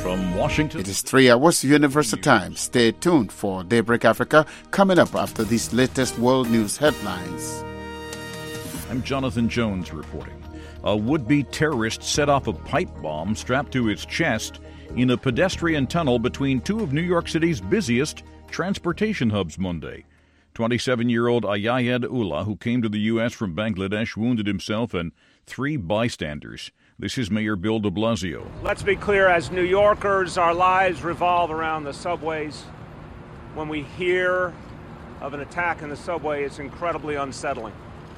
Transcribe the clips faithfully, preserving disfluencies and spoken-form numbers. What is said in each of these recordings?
From Washington, it is three hours Universal Time. Stay tuned for Daybreak Africa, coming up after these latest world news headlines. I'm Jonathan Jones reporting. A would-be terrorist set off a pipe bomb strapped to its chest in a pedestrian tunnel between two of New York City's busiest transportation hubs Monday. twenty-seven-year-old Ayayed Ullah, who came to the U S from Bangladesh, wounded himself and three bystanders. This is Mayor Bill de Blasio. Let's be clear, as New Yorkers, our lives revolve around the subways. When we hear of an attack in the subway, it's incredibly unsettling.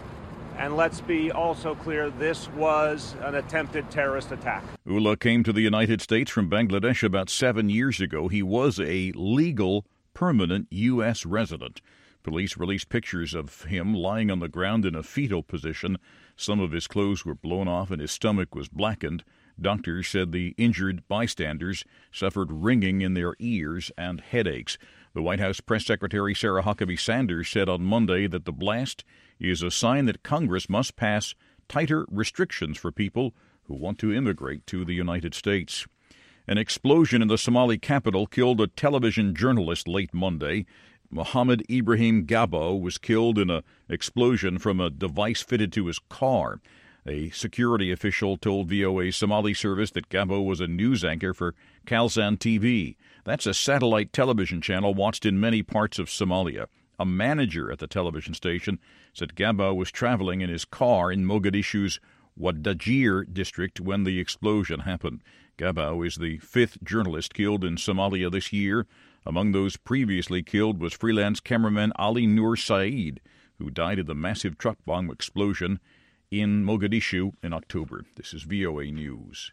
And let's be also clear, this was an attempted terrorist attack. Ullah came to the United States from Bangladesh about seven years ago. He was a legal, permanent U S resident. Police released pictures of him lying on the ground in a fetal position. Some of his clothes were blown off and his stomach was blackened. Doctors said the injured bystanders suffered ringing in their ears and headaches. The White House Press Secretary Sarah Huckabee Sanders said on Monday that the blast is a sign that Congress must pass tighter restrictions for people who want to immigrate to the United States. An explosion in the Somali capital killed a television journalist late Monday. Mohammed Ibrahim Gabo was killed in an explosion from a device fitted to his car. A security official told V O A's Somali service that Gabo was a news anchor for Kalsan T V. That's a satellite television channel watched in many parts of Somalia. A manager at the television station said Gabo was traveling in his car in Mogadishu's Wadajir district when the explosion happened. Gabo is the fifth journalist killed in Somalia this year. Among those previously killed was freelance cameraman Ali Nur Saeed, who died in the massive truck bomb explosion in Mogadishu in October. This is V O A News.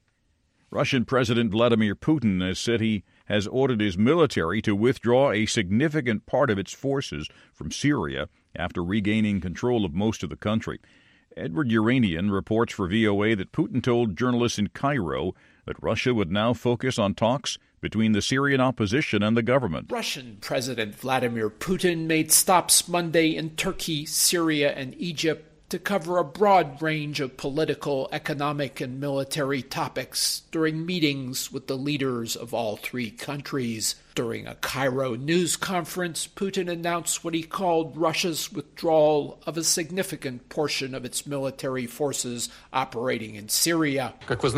Russian President Vladimir Putin has said he has ordered his military to withdraw a significant part of its forces from Syria after regaining control of most of the country. Edward Uranian reports for V O A that Putin told journalists in Cairo that Russia would now focus on talks between the Syrian opposition and the government. Russian President Vladimir Putin made stops Monday in Turkey, Syria, and Egypt to cover a broad range of political, economic, and military topics during meetings with the leaders of all three countries. During a Cairo news conference, Putin announced what he called Russia's withdrawal of a significant portion of its military forces operating in Syria.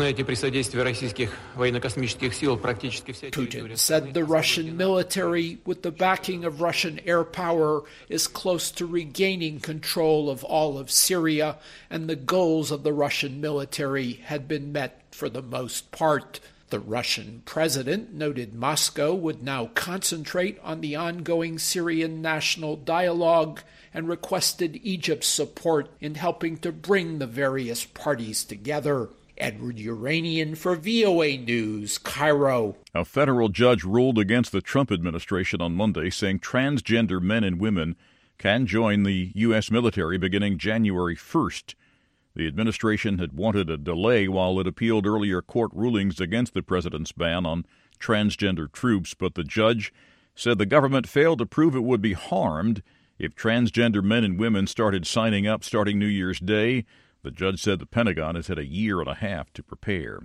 Putin said the Russian military, with the backing of Russian air power, is close to regaining control of all of Syria, and the goals of the Russian military had been met for the most part. The Russian president noted Moscow would now concentrate on the ongoing Syrian national dialogue and requested Egypt's support in helping to bring the various parties together. Edward Uranian for V O A News, Cairo. A federal judge ruled against the Trump administration on Monday, saying transgender men and women can join the U S military beginning January first. The administration had wanted a delay while it appealed earlier court rulings against the president's ban on transgender troops, but the judge said the government failed to prove it would be harmed if transgender men and women started signing up starting New Year's Day. The judge said the Pentagon has had a year and a half to prepare.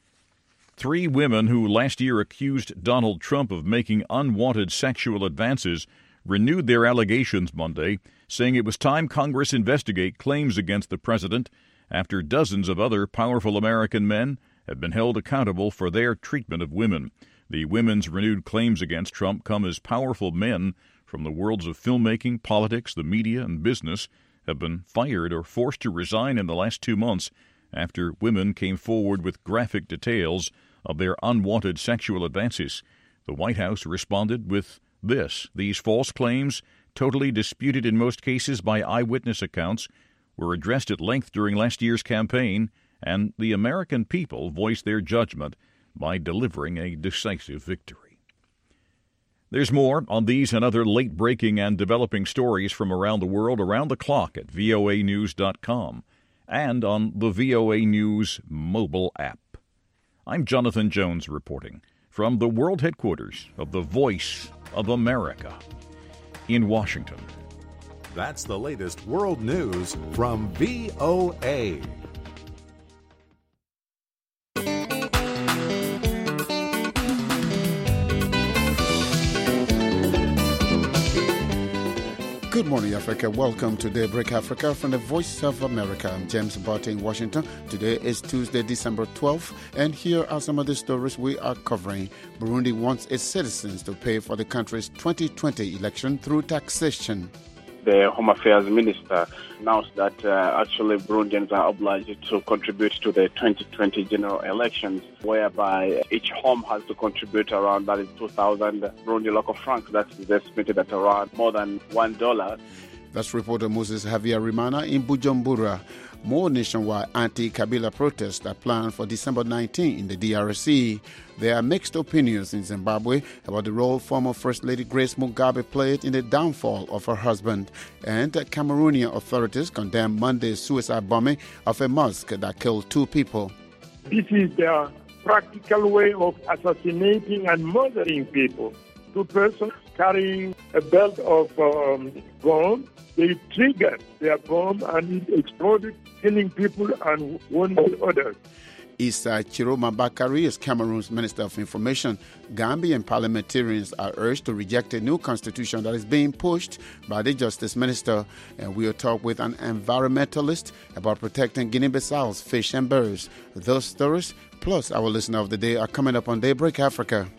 Three women who last year accused Donald Trump of making unwanted sexual advances renewed their allegations Monday, saying it was time Congress investigate claims against the president after dozens of other powerful American men have been held accountable for their treatment of women. The women's renewed claims against Trump come as powerful men from the worlds of filmmaking, politics, the media, and business have been fired or forced to resign in the last two months after women came forward with graphic details of their unwanted sexual advances. The White House responded with this: these false claims, totally disputed in most cases by eyewitness accounts, were addressed at length during last year's campaign, and the American people voiced their judgment by delivering a decisive victory. There's more on these and other late-breaking and developing stories from around the world around the clock at V O A news dot com and on the V O A News mobile app. I'm Jonathan Jones reporting from the world headquarters of the Voice of America in Washington. That's the latest world news from V O A. Good morning, Africa. Welcome to Daybreak Africa from the Voice of America. I'm James Barton in Washington. Today is Tuesday, December twelfth, and here are some of the stories we are covering. Burundi wants its citizens to pay for the country's twenty twenty election through taxation. The Home Affairs Minister announced that uh, actually Burundians are obliged to contribute to the twenty twenty general elections, whereby each home has to contribute around, that is two thousand Burundi local francs. That is estimated at around more than one dollar. That's reporter Moses Havyarimana in Bujumbura. More nationwide anti-Kabila protests are planned for December nineteenth in the D R C. There are mixed opinions in Zimbabwe about the role former First Lady Grace Mugabe played in the downfall of her husband. And Cameroonian authorities condemned Monday's suicide bombing of a mosque that killed two people. This is their practical way of assassinating and murdering people. Two persons carrying a belt of um, bomb, they triggered their bomb and it exploded, killing people and wounding others. Issa Chiroma Bakari is Cameroon's Minister of Information. Gambian parliamentarians are urged to reject a new constitution that is being pushed by the Justice Minister. And we'll talk with an environmentalist about protecting Guinea-Bissau's fish and birds. Those stories, plus our listener of the day, are coming up on Daybreak Africa.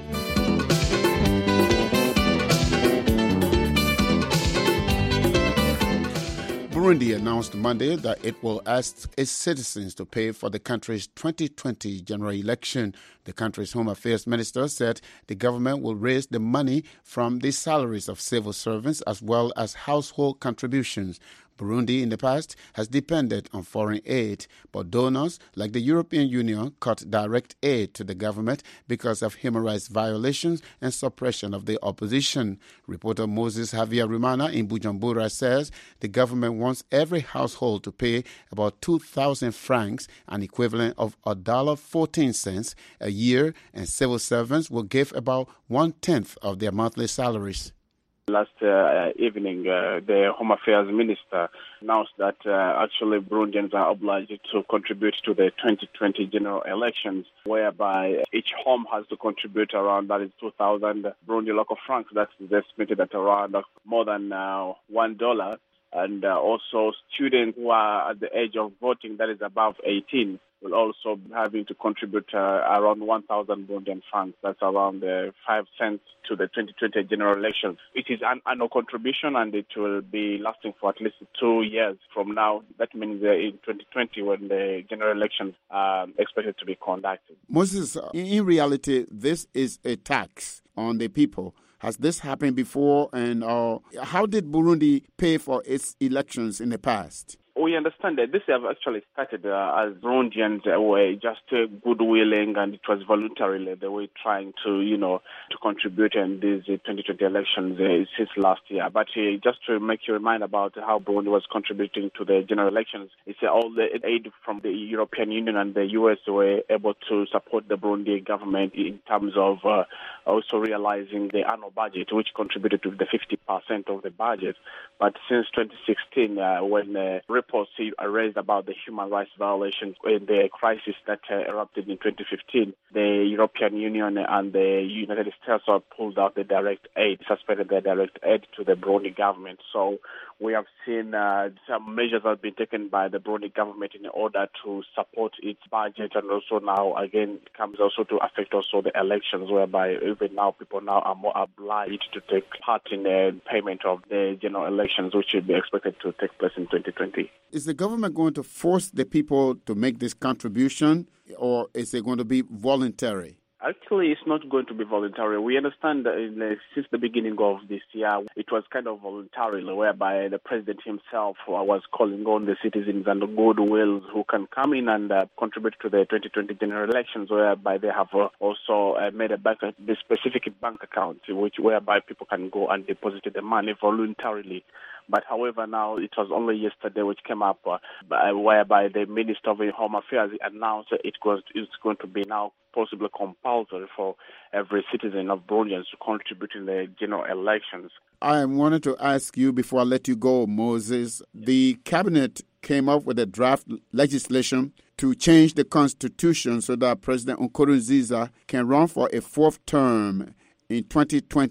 Burundi announced Monday that it will ask its citizens to pay for the country's twenty twenty general election. The country's Home Affairs Minister said the government will raise the money from the salaries of civil servants as well as household contributions. Burundi in the past has depended on foreign aid, but donors like the European Union cut direct aid to the government because of human rights violations and suppression of the opposition. Reporter Moses Havyarimana in Bujumbura says the government wants every household to pay about two thousand francs, an equivalent of one dollar and fourteen cents a year, and civil servants will give about one-tenth of their monthly salaries. Last uh, evening, uh, the Home Affairs Minister announced that uh, actually Burundians are obliged to contribute to the twenty twenty general elections, whereby each home has to contribute around, that is two thousand Burundi local francs. That is estimated at around more than uh, one dollar. And uh, also students who are at the age of voting, that is above eighteen, will also be having to contribute uh, around one thousand Burundian francs. That's around uh, five cents to the twenty twenty general elections. It is an annual contribution and it will be lasting for at least two years from now. That means uh, in twenty twenty when the general elections are expected to be conducted. Moses, in reality, this is a tax on the people. Has this happened before, and uh, how did Burundi pay for its elections in the past? We understand that this have actually started uh, as Burundians uh, were just uh, goodwilling, and it was voluntarily they were trying to, you know, to contribute in these uh, twenty twenty elections uh, since last year. But uh, just to make you remind about how Burundi was contributing to the general elections, it's uh, all the aid from the European Union and the U S were able to support the Burundi government in terms of uh, also realizing the annual budget, which contributed to the fifty percent of the budget. But since twenty sixteen, uh, when uh, reports are raised about the human rights violations in the crisis that uh, erupted in twenty fifteen, the European Union and the United States have pulled out the direct aid, suspended the direct aid to the Burundi government. So we have seen uh, some measures have been taken by the Burundi government in order to support its budget, and also now again it comes also to affect also the elections, whereby even now people now are more obliged to take part in the payment of the general elections, which should be expected to take place in twenty twenty. Is the government going to force the people to make this contribution, or is it going to be voluntary? Actually, it's not going to be voluntary. We understand that in, uh, since the beginning of this year, it was kind of voluntary, whereby the president himself was calling on the citizens and the goodwill who can come in and uh, contribute to the twenty twenty general elections, whereby they have uh, also uh, made a bank, a specific bank account, which whereby people can go and deposit the money voluntarily. But however, now it was only yesterday which came up uh, by, whereby the Minister of Home Affairs announced that it was it's going to be now possibly compulsory for every citizen of Burundi to contribute in the general elections. I wanted to ask you before I let you go, Moses. The cabinet came up with a draft legislation to change the constitution so that President Nkurunziza can run for a fourth term in twenty twenty.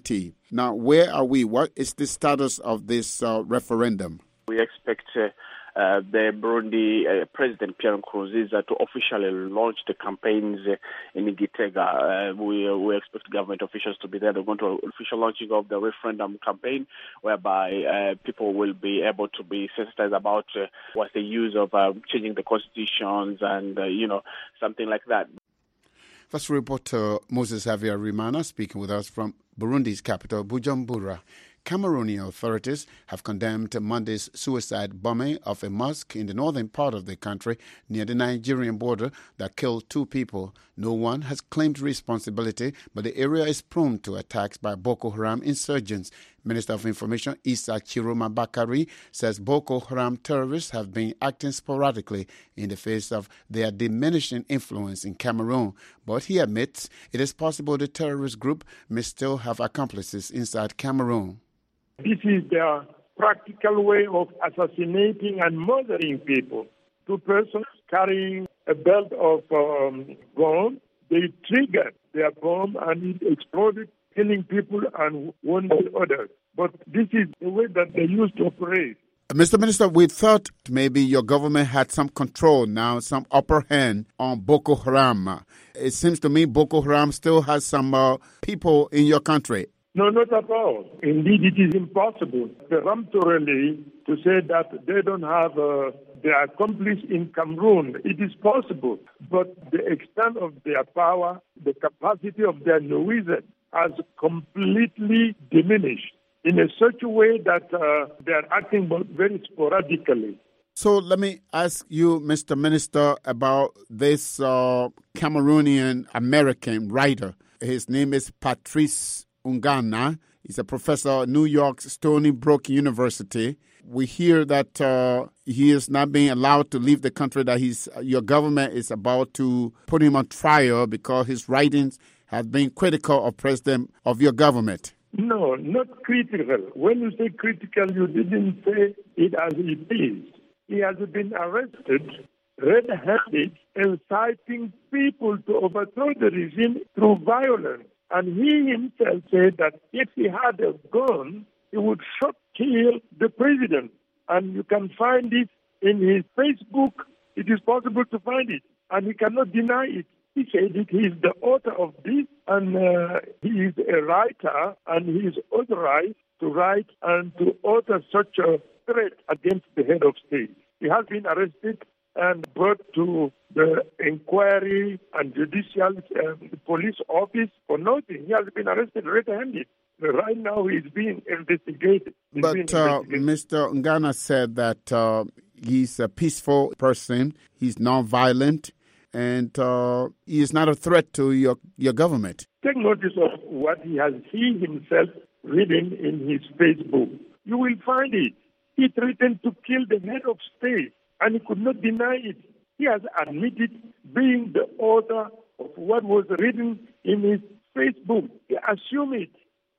Now, where are we? What is the status of this uh, referendum? We expect uh, uh, the Burundi uh, President Pierre Nkurunziza to officially launch the campaigns uh, in Gitega. Uh, we, we expect government officials to be there. They're going to official launching of the referendum campaign, whereby uh, people will be able to be sensitized about uh, what's the use of uh, changing the constitutions and, uh, you know, something like that. First reporter Moses Javier Rimana speaking with us from Burundi's capital, Bujumbura. Cameroonian authorities have condemned Monday's suicide bombing of a mosque in the northern part of the country near the Nigerian border that killed two people. No one has claimed responsibility, but the area is prone to attacks by Boko Haram insurgents. Minister of Information Issa Chiroma Bakari says Boko Haram terrorists have been acting sporadically in the face of their diminishing influence in Cameroon. But he admits it is possible the terrorist group may still have accomplices inside Cameroon. This is their practical way of assassinating and murdering people. Two persons carrying a belt of um, bomb, they triggered their bomb and it exploded, killing people and wounding others. But this is the way that they used to operate. Mister Minister, we thought maybe your government had some control now, some upper hand on Boko Haram. It seems to me Boko Haram still has some uh, people in your country. No, not at all. Indeed, it is impossible peremptorily to say that they don't have uh, their accomplice in Cameroon. It is possible, but the extent of their power, the capacity of their nuisance has completely diminished in a such a way that uh, they are acting very sporadically. So let me ask you, Mister Minister, about this uh, Cameroonian American writer. His name is Patrice Ungana. He's a professor at New York's Stony Brook University. We hear that uh, he is not being allowed to leave the country, that he's, your government is about to put him on trial because his writings have been critical of president of your government. No, not critical. When you say critical, you didn't say it as it is. He has been arrested red-handed, inciting people to overthrow the regime through violence. And he himself said that if he had a gun, he would shot kill the president. And you can find it in his Facebook. It is possible to find it. And he cannot deny it. He said that he is the author of this, and uh, he is a writer, and he is authorized to write and to author such a threat against the head of state. He has been arrested and brought to the inquiry and judicial uh, police office for nothing. He has been arrested red-handed. Right now, he's being investigated. He's but being uh, investigated. Mister Ngana said that uh, he's a peaceful person, he's non-violent, and uh, he is not a threat to your, your government. Take notice of what he has he himself written in his Facebook. You will find it. He threatened to kill the head of state, and he could not deny it. He has admitted being the author of what was written in his Facebook. He assumed it.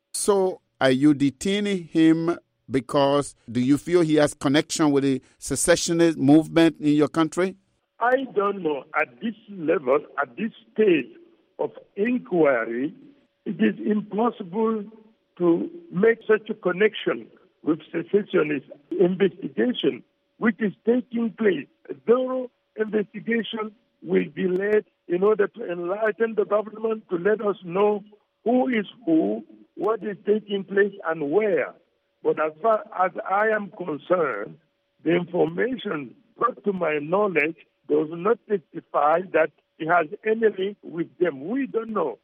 So are you detaining him because do you feel he has connection with the secessionist movement in your country? I don't know. At this level, at this stage of inquiry, it is impossible to make such a connection with secessionist investigation, which is taking place. A thorough investigation will be led in order to enlighten the government, to let us know who is who, what is taking place, and where. But as far as I am concerned, the information brought to my knowledge does not testify that he has any link with them. We don't know.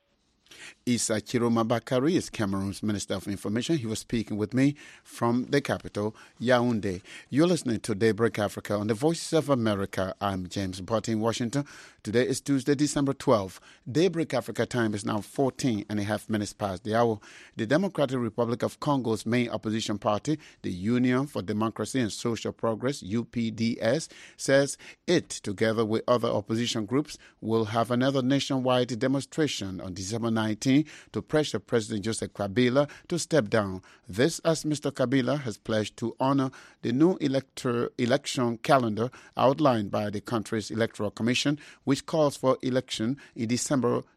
Issa Chiroma Bakari is Cameroon's Minister of Information. He was speaking with me from the capital, Yaoundé. You're listening to Daybreak Africa on the Voices of America. I'm James Butt in Washington. Today is Tuesday, December twelfth. Daybreak Africa time is now fourteen and a half minutes past the hour. The Democratic Republic of Congo's main opposition party, the Union for Democracy and Social Progress, U P D S, says it, together with other opposition groups, will have another nationwide demonstration on December nineteenth to pressure President Joseph Kabila to step down. This as Mister Kabila has pledged to honor the new elector, election calendar outlined by the country's Electoral Commission, which calls for election in December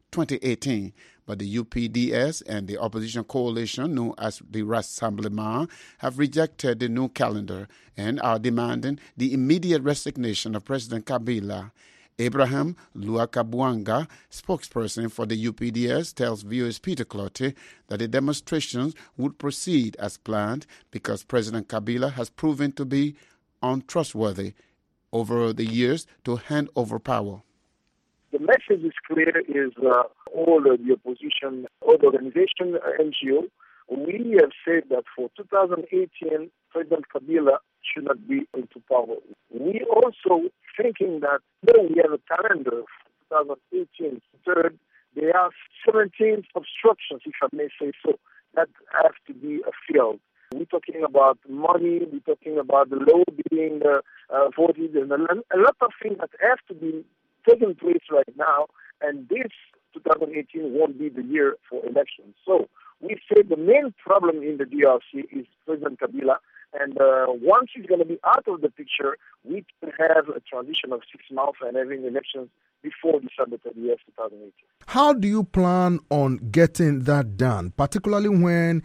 twenty eighteen. But the U P D S and the opposition coalition, known as the Rassemblement, have rejected the new calendar and are demanding the immediate resignation of President Kabila. Abraham Luakabuanga, spokesperson for the U P D S, tells V O A's Peter Clottey that the demonstrations would proceed as planned because President Kabila has proven to be untrustworthy over the years to hand over power. The message is clear, is uh, all uh, the opposition, all the organization, uh, N G O, we have said that for two thousand eighteen, President Kabila should not be into power. We also thinking that though we have a calendar for two thousand eighteen, third, there are seventeen obstructions, if I may say so, that have to be filled. We're talking about money, we're talking about the law being uh, uh, voted, and a, a lot of things that have to be taking place right now, and this two thousand eighteen won't be the year for elections. So we say the main problem in the D R C is President Kabila, and uh, once he's going to be out of the picture, we can have a transition of six months and having elections before December thirtieth, twenty eighteen. How do you plan on getting that done, particularly when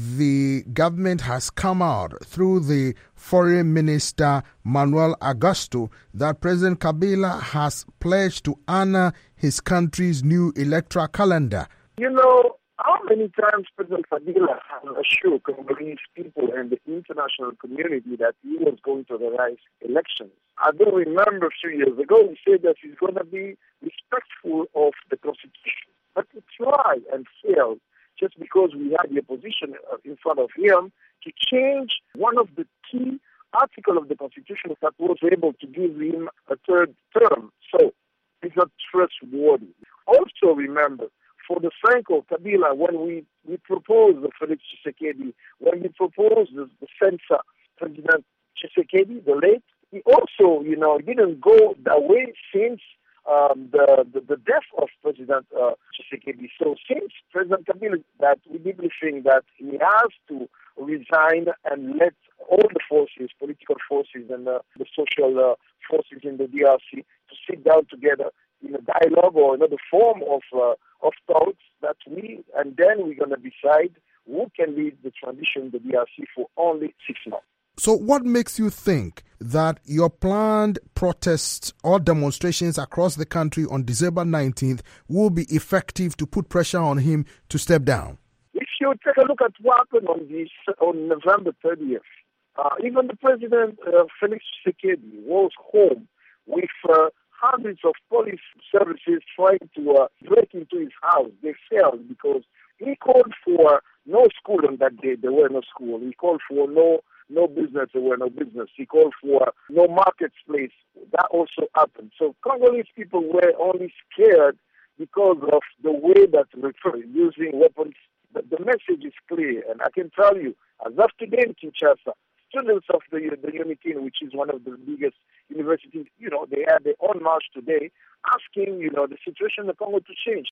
the government has come out through the Foreign Minister Manuel Augusto that President Kabila has pledged to honor his country's new electoral calendar? You know, how many times President Kabila has assured Congolese people and the international community that he was going to organize elections? I do remember a few years ago he said that he's going to be respectful of the Constitution. But he tried and failed just because we had the opposition in front of him to change one of the key articles of the Constitution that was able to give him a third term. So it's not trustworthy. Also remember, for the Franco Kabila, when we, we proposed the Felix Tshisekedi, when we proposed the, the censor, President Tshisekedi, the late, he also, you know, didn't go that way since um, the, the the death of President uh, Tshisekedi. So since President Kabila, that we deeply think that he has to resign and let all the forces, political forces and uh, the social uh, forces in the D R C to sit down together in a dialogue or another form of uh, of talks that we, and then we're going to decide who can lead the transition in the D R C for only six months. So what makes you think that your planned protests or demonstrations across the country on December nineteenth will be effective to put pressure on him to step down? If you take a look at what happened on, this, on November thirtieth, uh, even the President, uh, Felix Tshisekedi, was home with uh, hundreds of police services trying to uh, break into his house. They failed because he called for no school on that day. There were no school. He called for no no business. There were no business. He called for no marketplace. That also happened. So Congolese people were only scared because of the way that we're using weapons. But the message is clear, and I can tell you, as of today in Kinshasa, students of the, the UNIKIN, which is one of the biggest universities, you know, they had their own march today asking, you know, the situation in the Congo to change.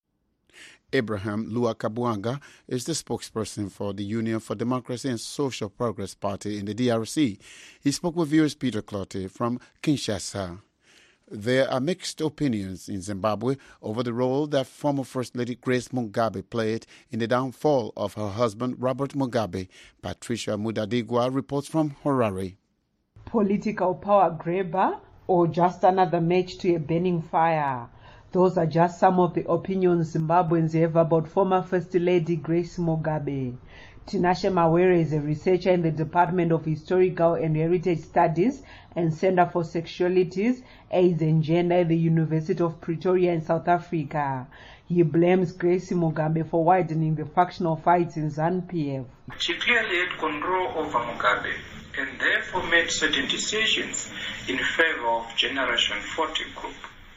Abraham Luakabuanga is the spokesperson for the Union for Democracy and Social Progress Party in the D R C. He spoke with viewers Peter Clottey from Kinshasa. There are mixed opinions in Zimbabwe over the role that former First Lady Grace Mugabe played in the downfall of her husband Robert Mugabe. Patricia Mudadigwa reports from Harare. Political power grabber or just another match to a burning fire? Those are just some of the opinions Zimbabweans have about former First Lady Grace Mugabe. Tinashe Mawere is a researcher in the Department of Historical and Heritage Studies and Center for Sexualities, AIDS and Gender at the University of Pretoria in South Africa. He blames Grace Mugabe for widening the factional fights in ZANU-P F. She clearly had control over Mugabe and therefore made certain decisions in favor of Generation forty group.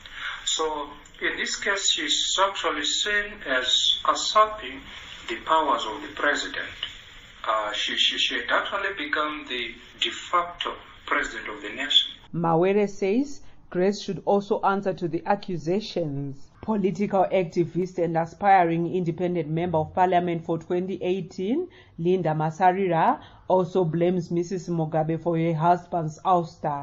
So in this case, she's actually seen as usurping the powers of the president. Uh, she, she, she had actually become the de facto president of the nation. Mawere says Grace should also answer to the accusations. Political activist and aspiring independent member of parliament for twenty eighteen, Linda Masarira, also blames Missus Mugabe for her husband's ouster.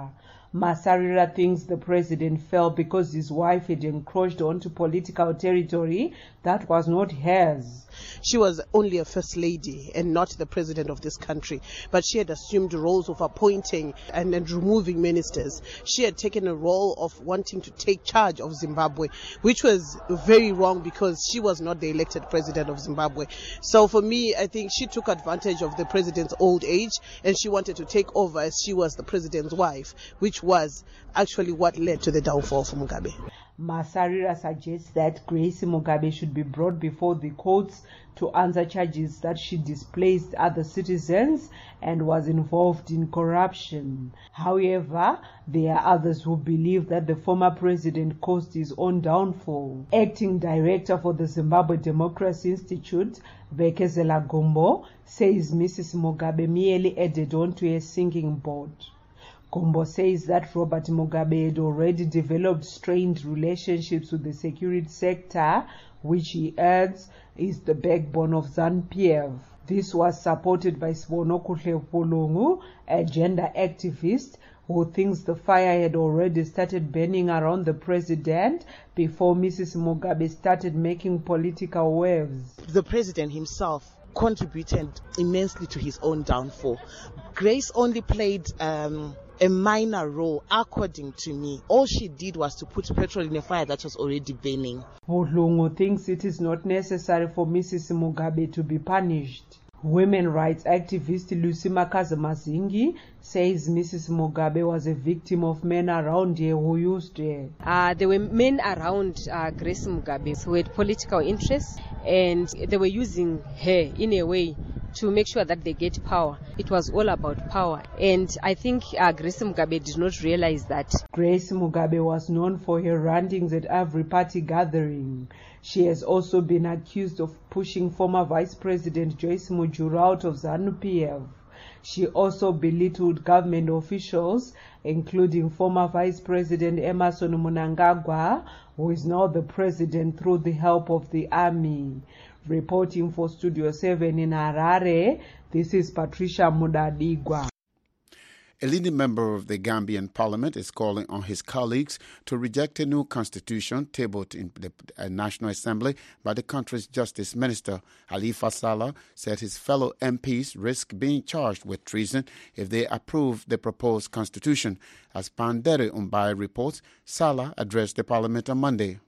Masarira thinks the president fell because his wife had encroached onto political territory that was not hers. She was only a first lady and not the president of this country, but she had assumed roles of appointing and, and removing ministers. She had taken a role of wanting to take charge of Zimbabwe, which was very wrong because she was not the elected president of Zimbabwe. So for me, I think she took advantage of the president's old age and she wanted to take over as she was the president's wife, which was actually what led to the downfall for Mugabe. Masarira suggests that Grace Mugabe should be brought before the courts to answer charges that she displaced other citizens and was involved in corruption. However, there are others who believe that the former president caused his own downfall. Acting director for the Zimbabwe Democracy Institute, Vekezela Gombo, says Missus Mugabe merely added on to a sinking board. Gombo says that Robert Mugabe had already developed strained relationships with the security sector, which he adds is the backbone of ZANU-P F. This was supported by Sibonokuhle Pulungu, a gender activist who thinks the fire had already started burning around the president before Missus Mugabe started making political waves. The president himself contributed immensely to his own downfall. Grace only played um, a minor role, according to me. All she did was to put petrol in a fire that was already burning. Pulungu thinks it is not necessary for Missus Mugabe to be punished. Women rights activist Lucy Mazingi says Missus Mugabe was a victim of men around her who used her. Uh, there were men around uh, Grace Mugabe who had political interests, and they were using her in a way to make sure that they get power. It was all about power, and I think uh, Grace Mugabe did not realize that. Grace Mugabe was known for her rantings at every party gathering. She has also been accused of pushing former Vice President Joyce Mujuru out of ZANU-P F. She also belittled government officials, including former Vice President Emmerson Mnangagwa, who is now the president through the help of the army. Reporting for Studio seven in Harare, this is Patricia Mudadigwa. A leading member of the Gambian parliament is calling on his colleagues to reject a new constitution tabled in the National Assembly by the country's Justice Minister. Halifa Sallah said his fellow M Ps risk being charged with treason if they approve the proposed constitution. As Pandere Umbai reports, Sallah addressed the parliament on Monday.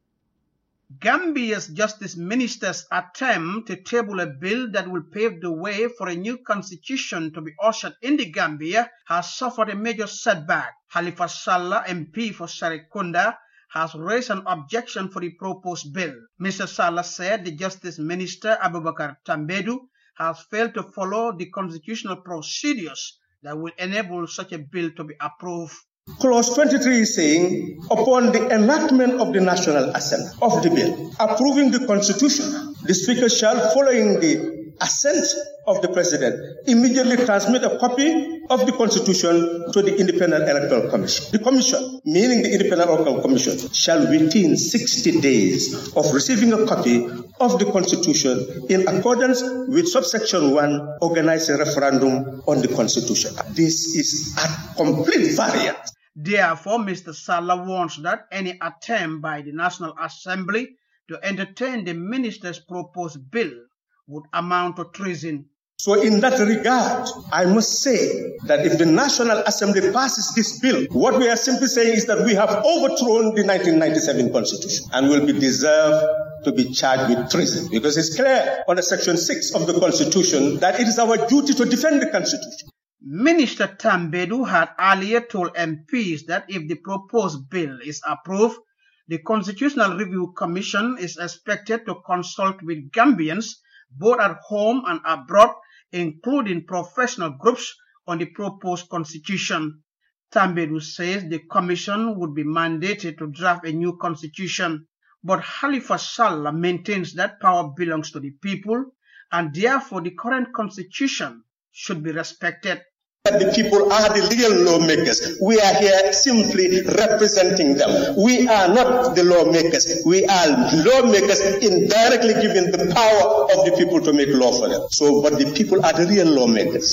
Gambia's justice minister's attempt to table a bill that will pave the way for a new constitution to be ushered in the Gambia has suffered a major setback. Halifa Sallah, M P for Serekunda, has raised an objection for the proposed bill. Mister Sallah said the justice minister, Abubakar Tambedu, has failed to follow the constitutional procedures that will enable such a bill to be approved. Clause twenty-three is saying, upon the enactment of the National Assembly of the bill, approving the Constitution, the Speaker shall, following the assent of the President, immediately transmit a copy of the Constitution to the Independent Electoral Commission. The Commission, meaning the Independent Electoral Commission, shall within sixty days of receiving a copy of the Constitution, in accordance with subsection one, organize a referendum on the Constitution. This is a complete variance. Therefore, Mister Sallah warns that any attempt by the National Assembly to entertain the minister's proposed bill would amount to treason. So in that regard, I must say that if the National Assembly passes this bill, what we are simply saying is that we have overthrown the nineteen ninety-seven Constitution and will be deserved to be charged with treason. Because it's clear under Section six of the Constitution that it is our duty to defend the Constitution. Minister Tambedu had earlier told M Ps that if the proposed bill is approved, the Constitutional Review Commission is expected to consult with Gambians, both at home and abroad, including professional groups, on the proposed constitution. Tambedu says the commission would be mandated to draft a new constitution, but Halifa Sallah maintains that power belongs to the people, and therefore the current constitution should be respected. The people are the real lawmakers. We are here simply representing them. We are not the lawmakers. We are lawmakers indirectly giving the power of the people to make law for them. So, but the people are the real lawmakers.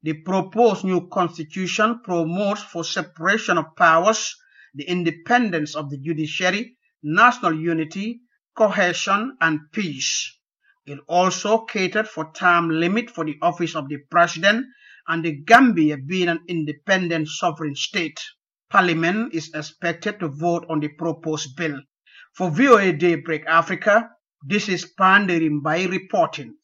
The proposed new constitution promotes for separation of powers, the independence of the judiciary, national unity, cohesion, and peace. It also catered for term limit for the office of the president and the Gambia being an independent sovereign state. Parliament is expected to vote on the proposed bill. For V O A Daybreak Africa, this is Pandey Rimbai reporting.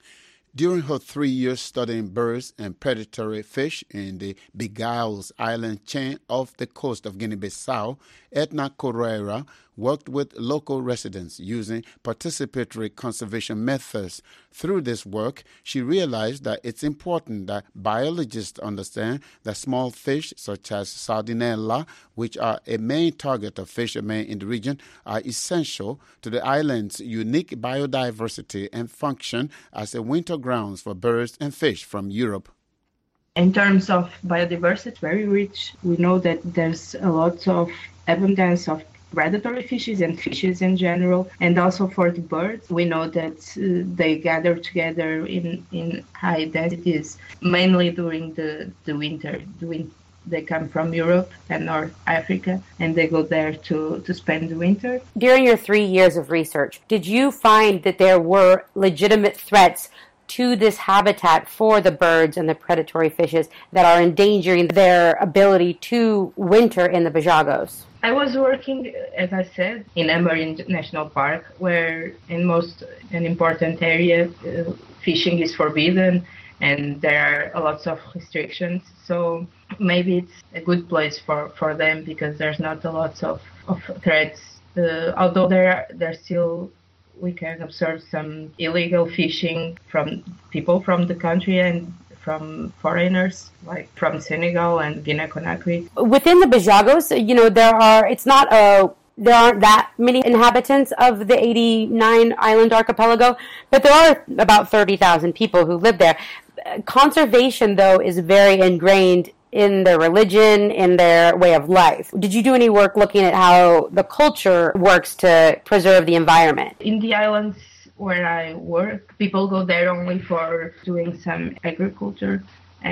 During her three years studying birds and predatory fish in the Big Isles island chain off the coast of Guinea-Bissau, Edna Correa worked with local residents using participatory conservation methods. Through this work, she realized that it's important that biologists understand that small fish such as sardinella, which are a main target of fishermen in the region, are essential to the island's unique biodiversity and function as a winter grounds for birds and fish from Europe. In terms of biodiversity, very rich. We know that there's a lot of abundance of predatory fishes and fishes in general, and also for the birds. We know that uh, they gather together in, in high densities, mainly during the, the winter. The win- they come from Europe and North Africa, and they go there to, to spend the winter. During your three years of research, did you find that there were legitimate threats to this habitat for the birds and the predatory fishes that are endangering their ability to winter in the Bajagos? I was working, as I said, in Amarin National Park, where in most an important area, uh, fishing is forbidden and there are lots of restrictions. So maybe it's a good place for, for them because there's not a lot of, of threats. Uh, although there are, there's still, we can observe some illegal fishing from people from the country and from foreigners, like from Senegal and Guinea-Conakry. Within the Bajagos, you know, there are, it's not a, there aren't that many inhabitants of the eighty-nine island archipelago, but there are about thirty thousand people who live there. Conservation, though, is very ingrained in their religion, in their way of life. Did you do any work looking at how the culture works to preserve the environment? In the islands where I work, people go there only for doing some agriculture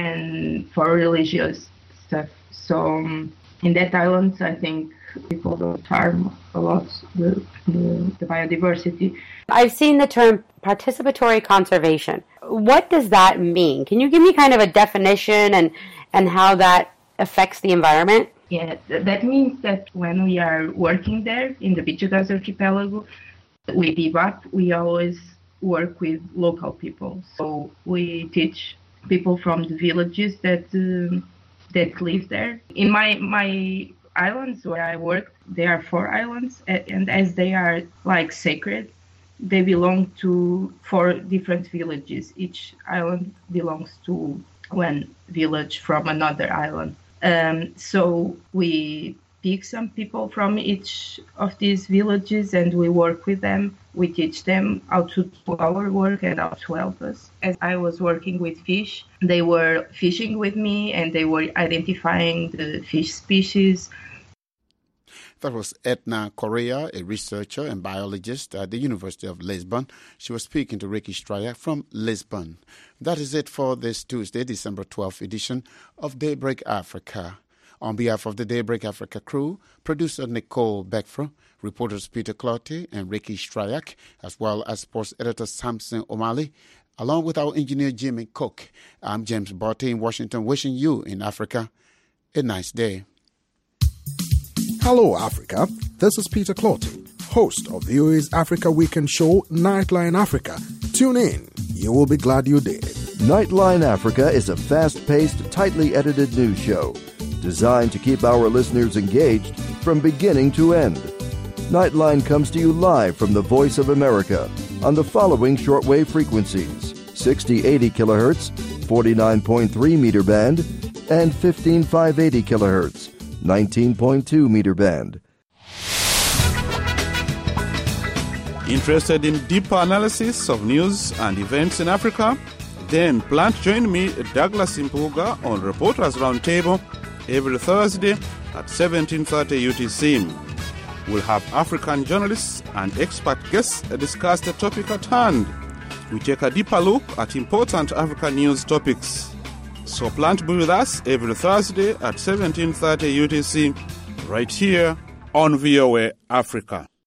and for religious stuff. So um, in that island, I think people don't harm a lot the, the, the biodiversity. I've seen the term participatory conservation. What does that mean? Can you give me kind of a definition and, and how that affects the environment? Yeah, that means that when we are working there in the Bajagos archipelago, with D B A P, we always work with local people. So we teach people from the villages that uh, that live there. In my my islands where I work, there are four islands, and as they are like sacred, they belong to four different villages. Each island belongs to one village from another island. Um, so we pick some people from each of these villages and we work with them. We teach them how to do our work and how to help us. As I was working with fish, they were fishing with me and they were identifying the fish species. That was Edna Correa, a researcher and biologist at the University of Lisbon. She was speaking to Ricky Stryak from Lisbon. That is it for this Tuesday, December twelfth edition of Daybreak Africa. On behalf of the Daybreak Africa crew, producer Nicole Beckfro, reporters Peter Clotty and Ricky Stryak, as well as sports editor Samson O'Malley, along with our engineer Jimmy Cook, I'm James Barty in Washington, wishing you in Africa a nice day. Hello, Africa. This is Peter Clotty, host of V O A's Africa Weekend show, Nightline Africa. Tune in. You will be glad you did. Nightline Africa is a fast-paced, tightly edited news show designed to keep our listeners engaged from beginning to end. Nightline comes to you live from the Voice of America on the following shortwave frequencies: sixty eighty kilohertz, forty-nine point three meter band, and fifteen five eighty kilohertz, nineteen point two meter band. Interested in deeper analysis of news and events in Africa? Then plan to join me, Douglas Impuga, on Reporters Roundtable every Thursday at seventeen thirty U T C. We'll have African journalists and expert guests discuss the topic at hand. We take a deeper look at important African news topics. So plan to be with us every Thursday at seventeen thirty U T C right here on V O A Africa.